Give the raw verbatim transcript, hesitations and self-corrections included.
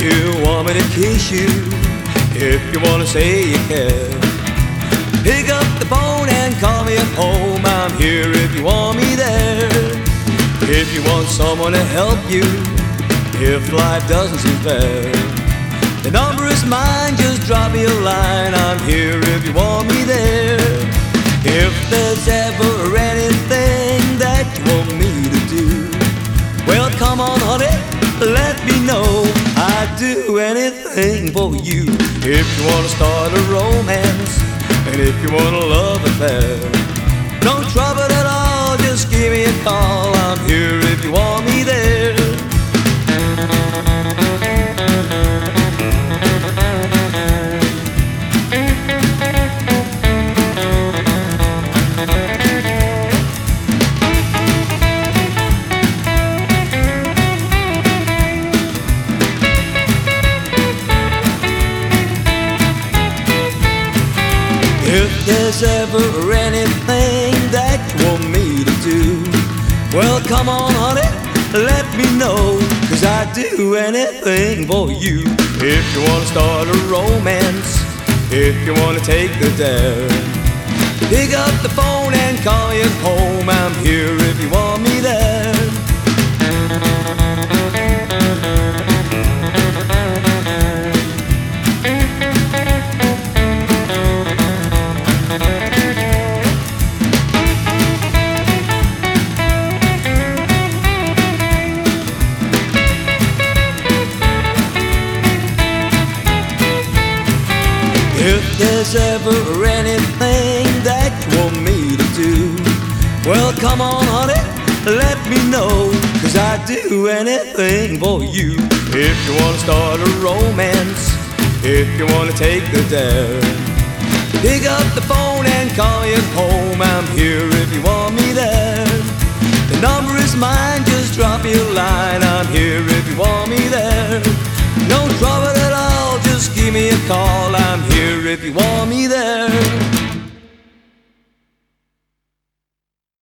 you want me to kiss you, if you want to say you care, pick up the phone and call me at home. I'm here if you want me there. If you want someone to help you, if life doesn't seem fair, the number is mine, just drop me a line. I'm here if you want me there. If there's ever anything that you want me to do, well, come on, honey, let me know. I'd do anything for you. If you want to start a romance, and if you want a love affair, no trouble at all, just give me a call. I'm here if you want me there. If there's ever anything that you want me to do, well, come on, honey, let me know, 'cause I'd do anything for you. If you want to start a romance, if you want to take the dare, pick up the phone and call you home. I'm here if you want me there. If there's ever anything that you want me to do, well, come on, honey, let me know, 'cause I'd do anything for you. If you want to start a romance, if you want to take the dare, pick up the phone and call you home. I'm here if you want me there. The number is mine, just drop me a line. I'm here if you want me there. No trouble at all, just give me a call. I'm here if you want me there.